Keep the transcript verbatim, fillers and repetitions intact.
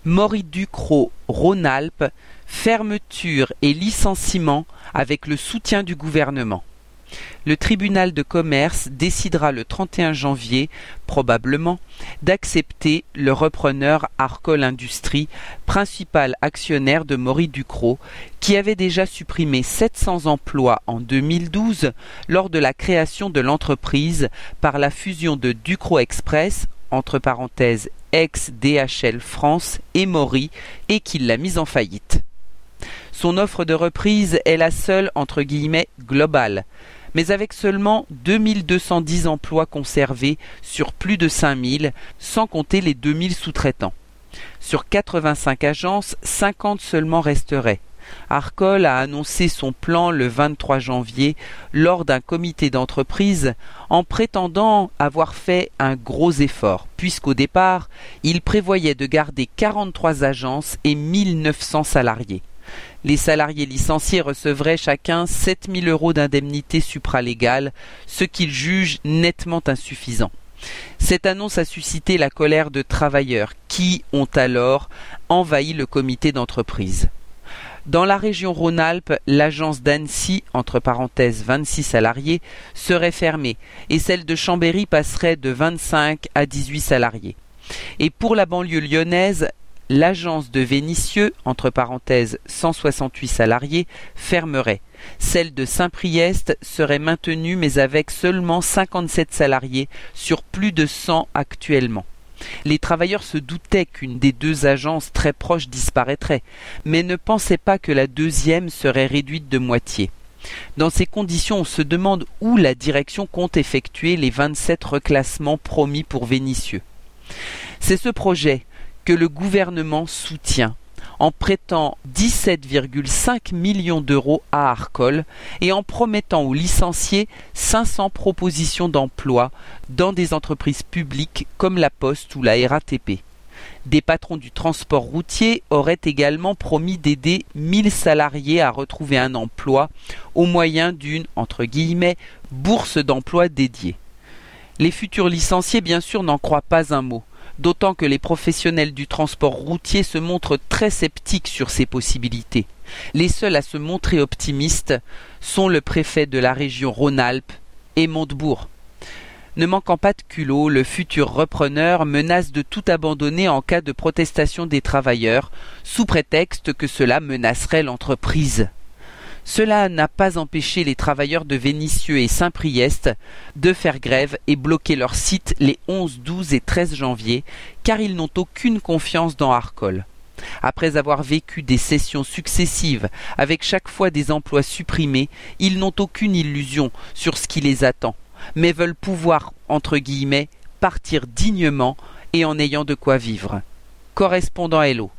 Mory Ducrot, Rhône-Alpes, fermeture et licenciement avec le soutien du gouvernement. Le tribunal de commerce décidera le trente et un janvier, probablement, d'accepter le repreneur Arcole Industries, principal actionnaire de Mory Ducrot, qui avait déjà supprimé sept cents emplois en deux mille douze lors de la création de l'entreprise par la fusion de Ducrot Express, entre parenthèses ex-D H L France et Mory, et qui l'a mise en faillite. Son offre de reprise est la seule entre guillemets globale, mais avec seulement deux mille deux cent dix emplois conservés sur plus de cinq mille, sans compter les deux mille sous-traitants. Sur quatre-vingt-cinq agences, cinquante seulement resteraient. Arcole a annoncé son plan le vingt-trois janvier lors d'un comité d'entreprise en prétendant avoir fait un gros effort, puisqu'au départ, il prévoyait de garder quarante-trois agences et mille neuf cents salariés. Les salariés licenciés recevraient chacun sept mille euros d'indemnité supralégale, ce qu'ils jugent nettement insuffisant. Cette annonce a suscité la colère de travailleurs qui ont alors envahi le comité d'entreprise. Dans la région Rhône-Alpes, l'agence d'Annecy, entre parenthèses vingt-six salariés, serait fermée et celle de Chambéry passerait de vingt-cinq à dix-huit salariés. Et pour la banlieue lyonnaise, l'agence de Vénissieux, entre parenthèses cent soixante-huit salariés, fermerait. Celle de Saint-Priest serait maintenue mais avec seulement cinquante-sept salariés sur plus de cent actuellement. Les travailleurs se doutaient qu'une des deux agences très proches disparaîtrait, mais ne pensaient pas que la deuxième serait réduite de moitié. Dans ces conditions, on se demande où la direction compte effectuer les vingt-sept reclassements promis pour Vénissieux. C'est ce projet que le gouvernement soutient en prêtant dix-sept virgule cinq millions d'euros à Arcole et en promettant aux licenciés cinq cents propositions d'emploi dans des entreprises publiques comme la Poste ou la R A T P. Des patrons du transport routier auraient également promis d'aider mille salariés à retrouver un emploi au moyen d'une, entre guillemets, bourse d'emploi dédiée. Les futurs licenciés, bien sûr, n'en croient pas un mot, d'autant que les professionnels du transport routier se montrent très sceptiques sur ces possibilités. Les seuls à se montrer optimistes sont le préfet de la région Rhône-Alpes et Montebourg. Ne manquant pas de culot, le futur repreneur menace de tout abandonner en cas de protestation des travailleurs, sous prétexte que cela menacerait l'entreprise. Cela n'a pas empêché les travailleurs de Vénissieux et Saint-Priest de faire grève et bloquer leur site les onze, douze et treize janvier, car ils n'ont aucune confiance dans Arcole. Après avoir vécu des sessions successives avec chaque fois des emplois supprimés, ils n'ont aucune illusion sur ce qui les attend, mais veulent pouvoir, entre guillemets, partir dignement et en ayant de quoi vivre. Correspondant Hello.